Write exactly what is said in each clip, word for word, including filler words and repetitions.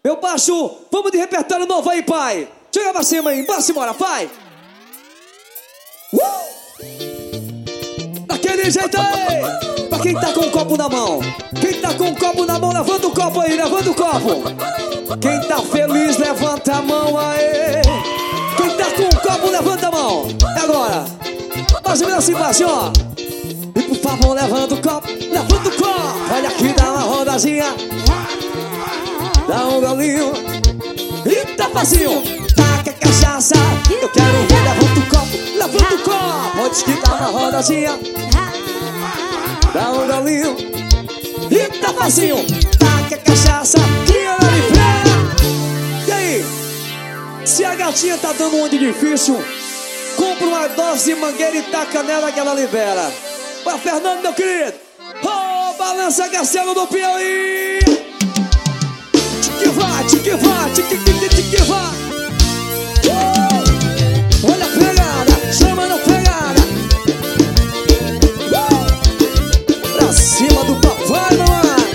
Meu baixo, vamos de repertório novo aí, pai. Chega pra cima aí, bora embora, pai. Uh! Daquele jeito aí. Pra quem tá com o copo na mão. Quem tá com o copo na mão, levanta o copo aí, levanta o copo. Quem tá feliz, levanta a mão aí. Quem tá com o copo, levanta a mão. E agora? Mais ou menos assim, baixo, ó. E por favor, levanta o copo, levanta o copo. Olha aqui, dá uma rodadinha. Dá um golinho. E tá facinho. Taca a cachaça. Eu quero ver, levanta o copo, levanta o copo. Pode que dá uma rodadinha. Dá um golinho. E tá facinho. Taca a cachaça que ela libera. E aí? Se a gatinha tá dando um de difícil, compra uma dose de mangueira e taca nela que ela libera. Vai, Fernando, meu querido. Oh, balança Garcelo do Piauí. Tique vai, tique vai, tique, tique, tique vai. Uh! Olha a pegada, chama na pegada. Uh! Pra cima do papai, mamãe.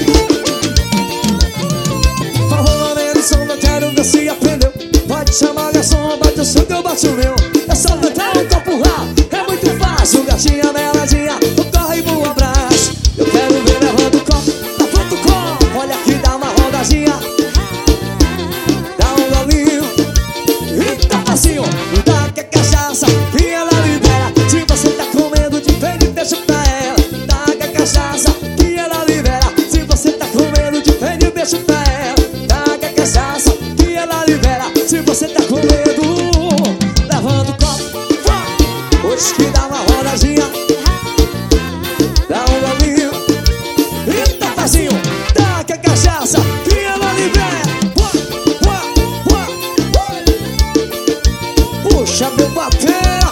Falou no som, eu quero ver se aprendeu. Pode chamar garçom, bate o seu que eu bato o meu. É só levantar um copo lá, é muito fácil. Gatinha, meladinha, corre pro abraço. Eu quero ver, levanta o copo, levanta o copo. Olha aqui, dá uma rodadinha. Dá um golinho. E tá facinho. Taca a cachaça que ela libera. Se você tá com medo de ver, deixa pra ela. Taca a cachaça que ela libera. Se você tá com medo de ver, deixa pra ela. Taca a cachaça que ela libera. Se você tá com medo, levanta o copo. Hoje que dá uma rodadinha. Dá um golinho. E tá facinho. Taca a cachaça que ela libera. Puxa meu batera.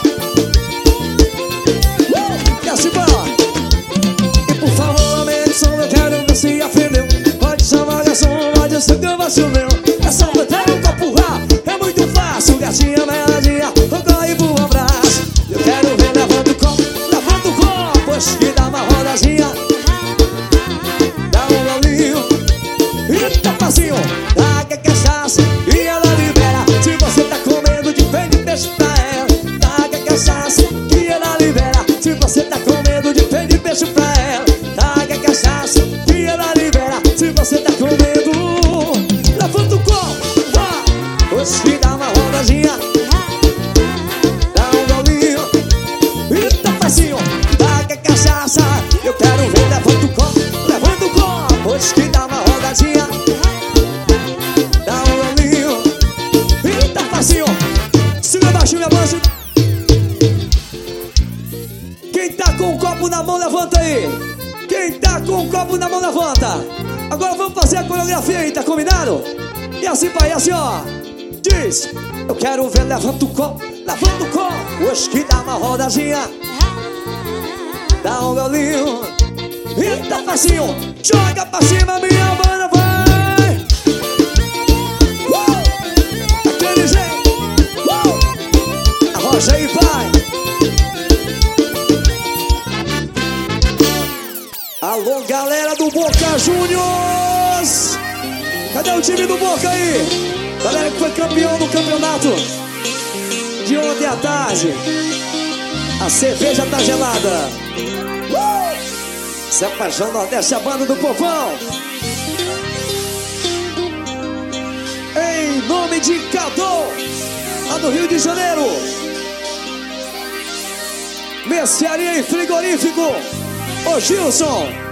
E assim vai. E por favor, aumente o som, eu quero ver se aprendeu. Pode chamar garçom, pode ser que eu vá o meu. É só botar um copo lá, é muito fácil. Gatinha, meladinha, corre pro abraço. Eu quero ver, levanta o copo, levanta o copo. Pois que dá uma rodadinha. Dá um golinho. E tá facinho. Taca a cachaça e ela libera. Se você tá com medo de ver, deixa pra ela. Taca a cachaça que ela libera. Se você tá com medo de ver, deixa pra ela. Taca a cachaça que ela libera. Se você tá com medo, levanta o copo. Hoje que dá uma rodadinha. Dá um golinho. E tá facinho. Taca a cachaça. Eu quero ver, levanta o copo, levanta o copo. Hoje que dá uma rodadinha. Dá um golinho. E tá facinho. Siga baixo, minha voz. Quem tá com o copo na mão, levanta aí. Quem tá com o copo na mão, levanta. Agora vamos fazer a coreografia aí, tá combinado? E assim, pai, assim, ó. Diz: eu quero ver, levanta o copo, levanta o copo. Hoje que dá uma rodadinha. Dá um golinho. E tá facinho. Joga pra cima, minha banda, vai. Uh! Aquele jeito. Uh! Arroja aí, vai. Alô, galera do Boca Juniors. Cadê o time do Boca aí? Galera que foi campeão do campeonato de ontem à tarde. A cerveja tá gelada. Uh! Se apaixona Nordeste, a banda do povão. Em nome de Cadô, lá do Rio de Janeiro. Mercearia e frigorífico, ô Gilson.